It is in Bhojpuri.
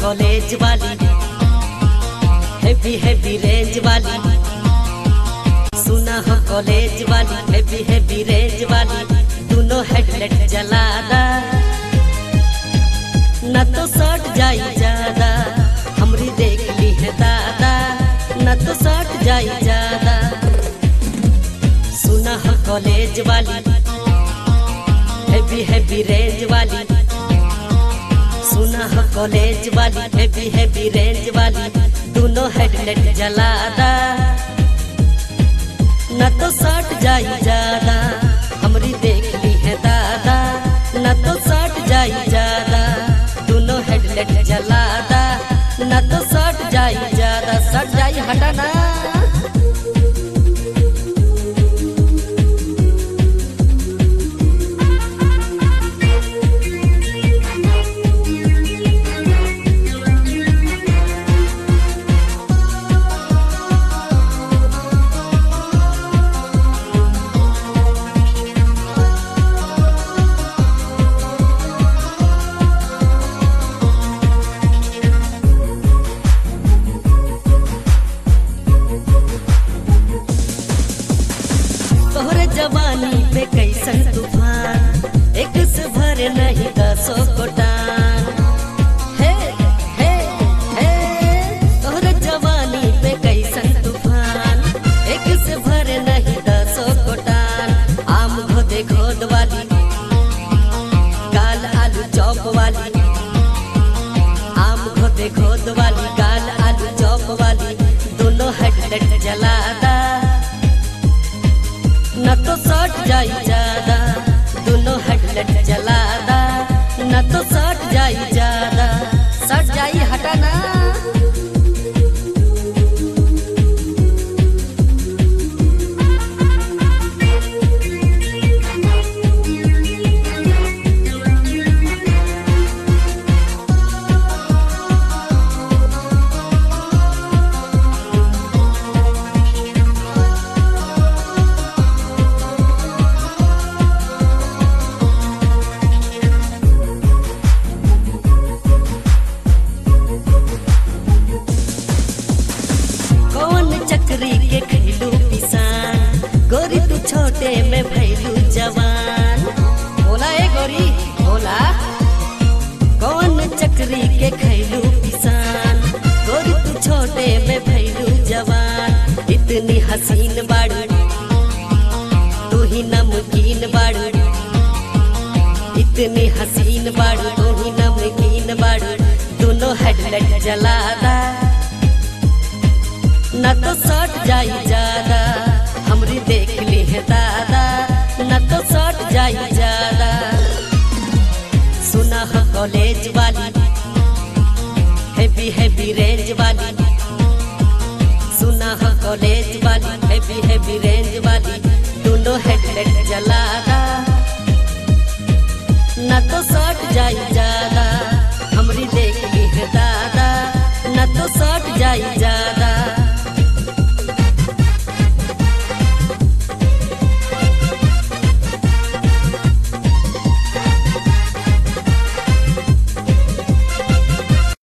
कॉलेज वाली, हैवी हैवी रेंज वाली। सुना हो कॉलेज वाली, हैवी हैवी रेंज वाली। दोनों हेडलाइट जलादा, न तो सट जाई ज्यादा। हमरी देख ली है दादा, न तो सट जाई ज्यादा। सुना हो कॉलेज वाली, हैवी हैवी रेंज वाली। सुना हो कॉलेज वाली, हैवी हैवी रेंज वाली। दोनों हेडलाइट जलादा, न तो सट जाई ज्यादा। हमरी देख ली है दादा, न तो सट जाई ज्यादा। दोनों हेडलाइट जलादा, न तो सट जाई ज्यादा। सट जाई हटाना। जवानी पे कैसन तूफान, एक से भरे नहीं 10 कोटान। हे हे हे तोहरे जवानी पे कैसन तूफान, एक से भरे नहीं 10 कोटान। आम घोदे घोद वाली, गाल आलू चौप वाली। आम घोदे घोद वाली, गाल आलू चौप वाली। दोनों हेडलाइट जलादा, न तो सट जाई ज्यादा। दोनों हेडलाइट जलादा, न तो सट जाई ज्यादा। सट जाई हटाना। चक्री के खैलू पिसान, गोरी तू छोटे में भैलू जवान। बोला ए गोरी बोला, कौन चक्री के खैलू पिसान, गोरी तू छोटे में भैलू जवान। इतनी हसीन बाड़ू, तू ही नमकीन बाड़ू। इतनी हसीन बाड़ू, तू ही नमकीन बाड़ू। दोनों हेडलाइट जलादा, न तो सट जाई ज्यादा। हमरी देख ली है दादा, न तो सट जाई ज्यादा। सुना हो कॉलेज वाली, हैवी हैवी रेंज वाली। सुना हो कॉलेज वाली, हैवी हैवी रेंज वाली। दोनों हेडलाइट जलादा, न तो सट जाई ज्यादा। हमरी देख ली है दादा, न तो सट जाई ज्यादा।